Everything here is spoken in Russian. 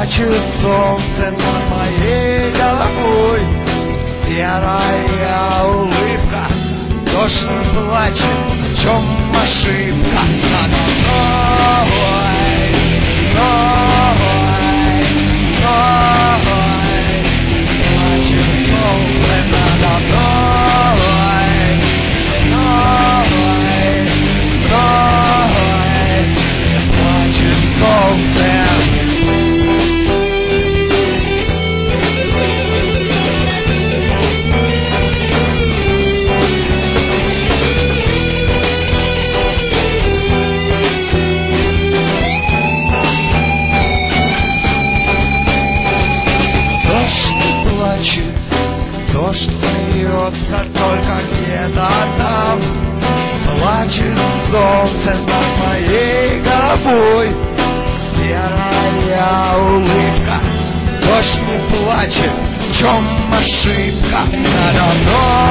Плачет солнце над моей головой, серая улыбка, дождь не плачет, в чем ошибка? Надо мной, плачет солнце надо мной, плачет солнце. Дождь смеется только где-то там, плачет солнце над моей головой, серая улыбка, дождь не плачет, в чем ошибка? Надо мной.